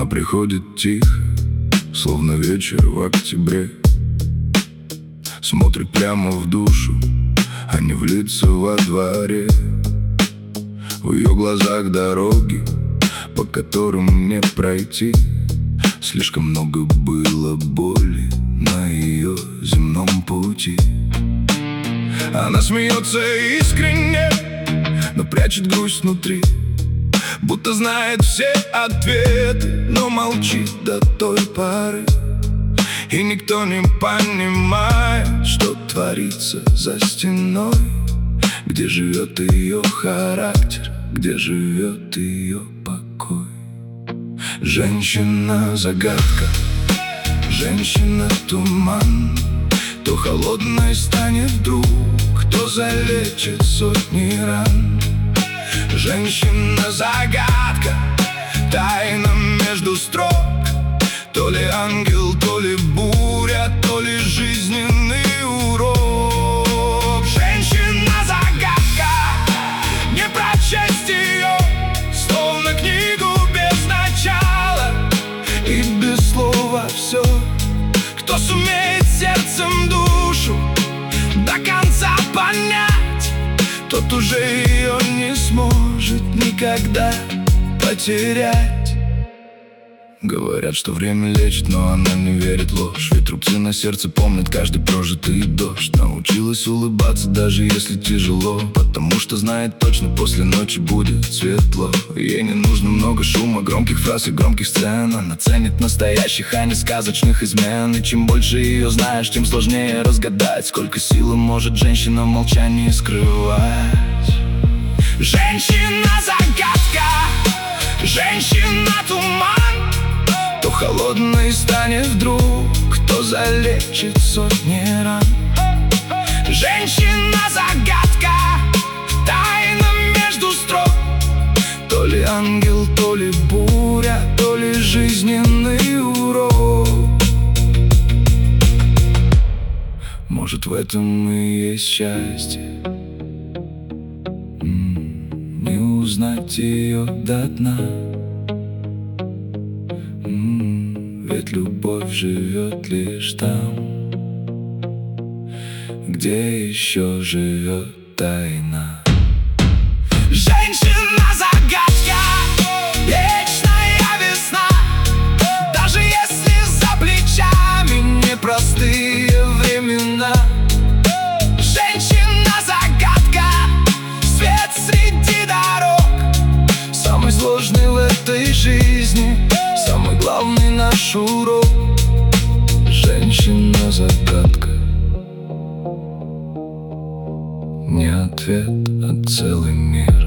приходит тихо, словно вечер в октябре. Смотрит прямо в душу, а не в лица во дворе. В ее глазах дороги, по которым мне пройти. Слишком много было боли на ее земном пути. Она смеется искренне, но прячет грусть внутри, будто знает все ответы, но молчит до той поры. И никто не понимает, что творится за стеной, где живет ее характер, где живет ее покой. Женщина-загадка, женщина-туман. То холодной станет вдруг, кто залечит сотни ран. Женщина-загадка, тайна между строк. То ли ангел, то ли буря, то ли жизненный урок. Женщина-загадка, не прочесть ее, словно книгу без начала и без слова все. Кто сумеет сердцем душу до конца понять, тот уже ее не сможет никогда потерять. Говорят, что время лечит, но она не верит в ложь. Ведь рубцы на сердце помнят каждый прожитый дождь. Научилась улыбаться, даже если тяжело, потому что знает точно, после ночи будет светло. Ей не нужно много шума, громких фраз и громких сцен. Она ценит настоящих, а не сказочных измен. И чем больше ее знаешь, тем сложнее разгадать, сколько силы может женщина в молчании скрывать. Женщина-загадка, женщина-туман. То холодной станет вдруг, кто залечит сотни ран. Женщина-загадка, тайна между строк. То ли ангел, то ли буря, то ли жизненный урок. Может, в этом и есть счастье, не узнать ее до дна. Ведь любовь живет лишь там, где еще живет тайна. Женщина-загадка, вечная весна. Даже если за плечами непростые времена. Женщина-загадка, свет среди дорог. Самый сложный в этой жизни, самый главный наш урок. Женщина-загадка, не ответ, а целый мир.